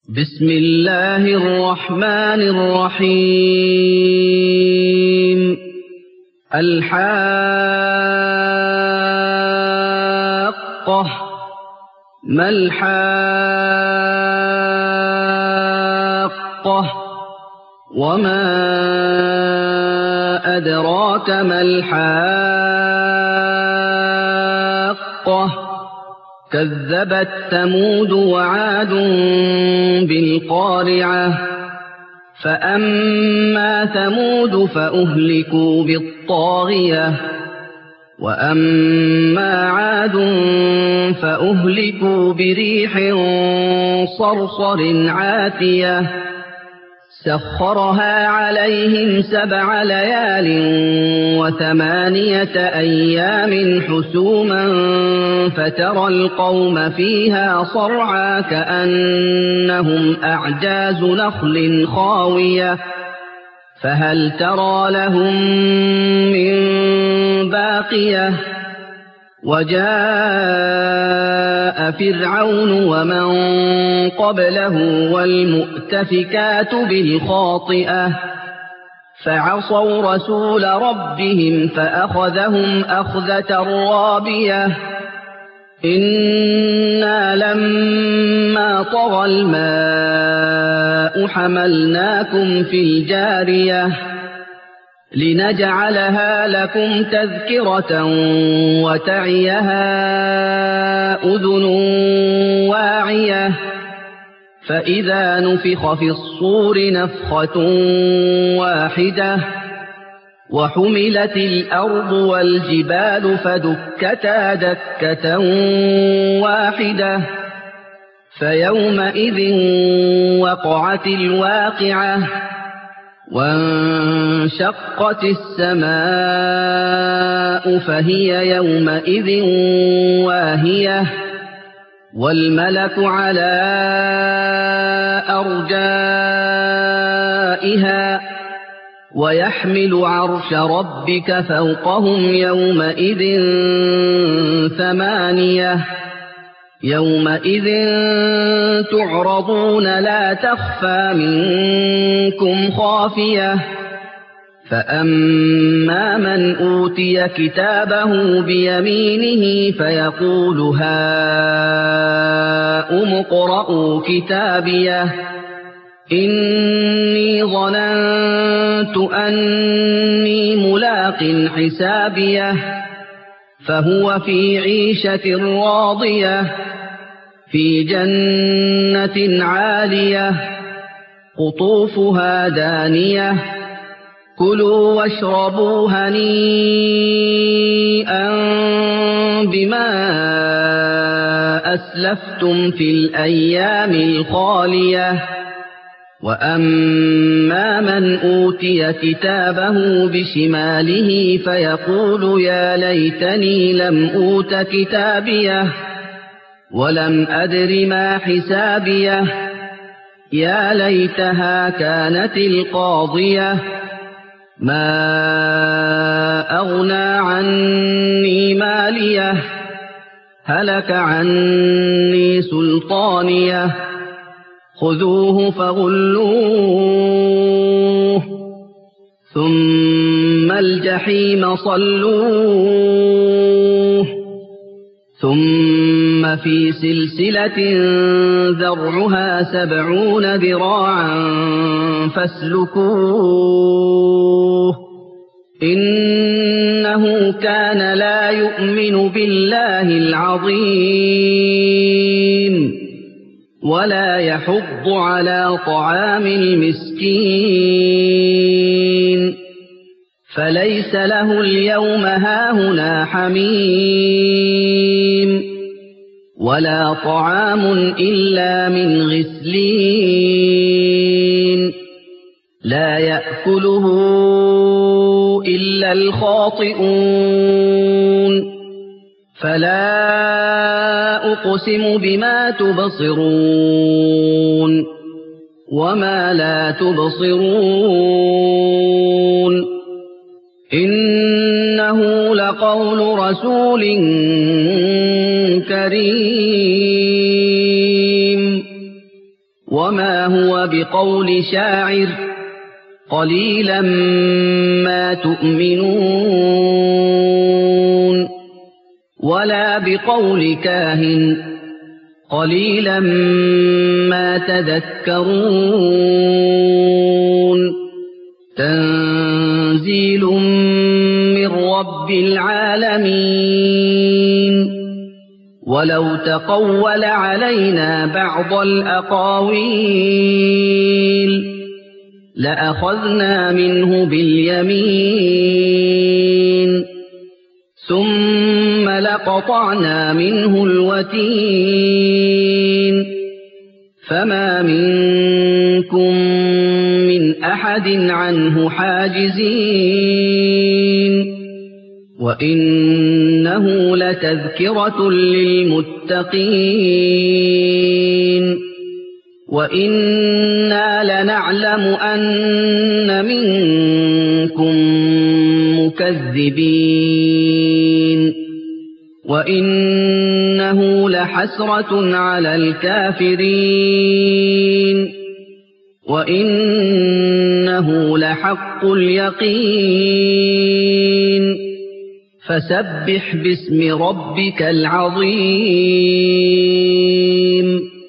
بسم الله الرحمن الرحيم. الحاقة. ما الحاقة؟ وما أدراك ما الحاقة؟ كذبت ثمود وعاد بالقارعة. فأما ثمود فأهلكوا بالطاغية، وأما عاد فأهلكوا بريح صرصر عاتية سخرها عليهم 7 ليال و8 أيام حسوما فترى القوم فيها صرعى كأنهم أعجاز نخل خاوية فهل ترى لهم من باقية. وجاء فرعون ومن قبله والمؤتفكات بالخاطئة فعصوا رسول ربهم فأخذهم أخذة رابية. إنا لما طغى الماء حملناكم في الجارية لنجعلها لكم تذكرة وتعيها أذن واعية. فإذا نفخ في الصور نفخة واحدة وحملت الأرض والجبال فدكتا دكة واحدة فيومئذ وقعت الواقعة وانشقت السماء فهي يومئذ واهية والملك على أرجائها ويحمل عرش ربك فوقهم يومئذ 8 يومئذ تعرضون لا تخفى منكم خافية. فأما من أوتي كتابه بيمينه فيقول هاؤم اقرءوا كتابيه إني ظننت أني ملاق حسابيه فهو في عيشة راضية في جنة عالية قطوفها دانية كلوا واشربوا هنيئا بما أسلفتم في الأيام الخالية. وأما من أوتي كتابه بشماله فيقول يا ليتني لم أوت كتابيه ولم أدر ما حسابيه يا ليتها كانت القاضية ما أغنى عني ماليه هلك عني سلطانيه خذوه فغلوه ثم الجحيم صلوه ثم في سلسلة ذرعها 70 ذراعا فاسلكوه إنه كان لا يؤمن بالله العظيم ولا يحض على طعام المسكين فليس له اليوم هاهنا حميم ولا طعام إلا من غسلين لا يأكله إلا الخاطئون. فلا أقسم بما تبصرون وما لا تبصرون إنه لقول رسول كريم وما هو بقول شاعر قليلا ما تؤمنون ولا بقول كاهن قليلا ما تذكرون تنزيل من رب العالمين ولو تقول علينا بعض الأقاويل لأخذنا منه باليمين ثم لقطعنا منه الوتين فما منكم من أحد عنه حاجزين وإنه لتذكرة للمتقين وإنا لنعلم أن منكم مكذبين وإنه لحسرة على الكافرين وإنه لحق اليقين فسبح باسم ربك العظيم